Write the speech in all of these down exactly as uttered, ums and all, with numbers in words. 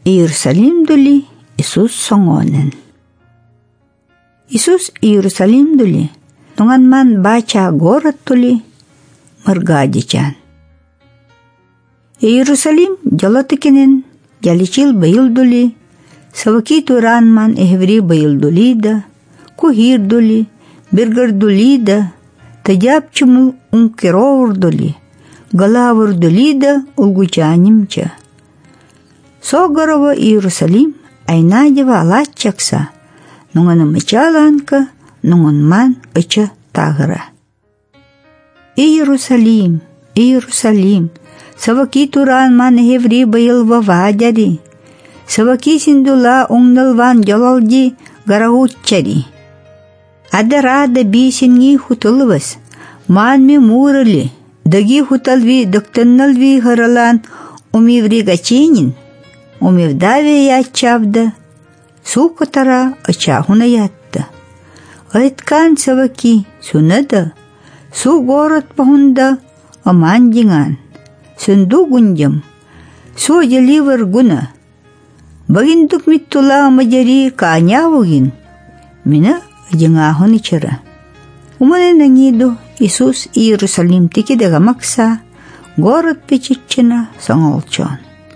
Иерусалим дули Иисус соңонен. Иисус Иерусалим дули, туңанман бача город тули мыргадичан. Иерусалим жалатыкенен жаличил быйыл дули, саваки туранман эхври быйыл дулида, кухир дули, биргар дулида, тадяп чуму ункеровр дули, галавр дулида улгучанимча. Согорова Иерусалим айнадева алатчакса, нуңаны мычаланка, нуңынман ыча тағыра. Иерусалим, Иерусалим, саваки туранман хеври быйыл вавадяри, саваки синдула уңналван жолалди гарагуччари. Адарада бисинги хутылвас, манми мурали, даги хуталви доктанналви харалан умиври гачинин, умивдаве ячавда, сукатара ачахуна ятта. Айткан саваки сунада, су город пахунда амандинган, сунду гунджам, су джаливар гуна. Багиндук миттула мажари каанявугин, мина ажингахун ичара. Умане нангиду Иисус Иерусалим тикидага макса, город печиччина соңолчон.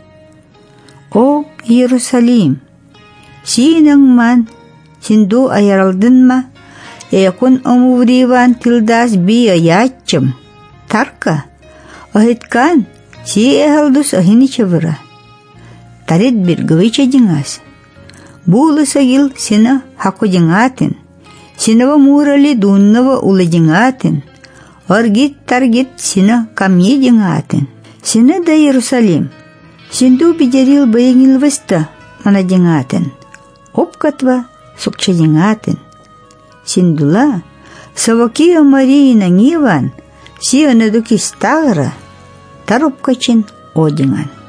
О Иерусалим, синаңман, синду аяралдынма, экун омувриван тилдас би аяччым, тарка, ахиткан, си эхалдус ахиничавыра. Тарит бир гывыча жиңас. Булы сагил сина хаку жиңатын, синава мурали дуннава улы жиңатын, оргит таргит сина камье жиңатын. Сина да Иерусалим, синду бижарил быйыңилвыста мана жиңатын, опкатва сукча жиңатын. Синдула саваки амарина ниван, си анадуки стагра, таропкачин одиңан.